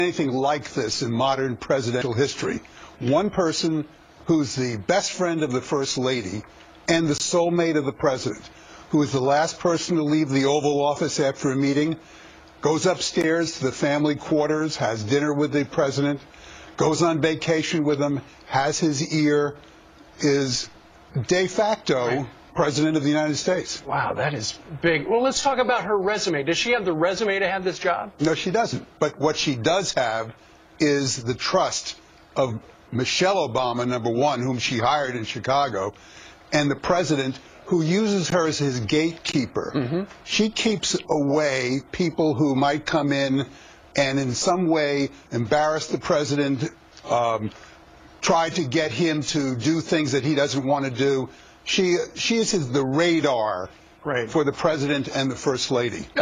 anything like this in modern presidential history. One person who's the best friend of the First Lady and the soulmate of the President, who is the last person to leave the Oval Office after a meeting, goes upstairs to the family quarters, has dinner with the President, goes on vacation with him, has his ear, is de facto President of the United States. Wow, that is big. Well, let's talk about her resume. Does she have the resume to have this job? No, she doesn't. But what she does have is the trust of Michelle Obama, number one, whom she hired in Chicago, and the President, who uses her as his gatekeeper. She keeps away people who might come in and in some way embarrass the President, try to get him to do things that he doesn't want to do. She is the radar for the President and the First Lady.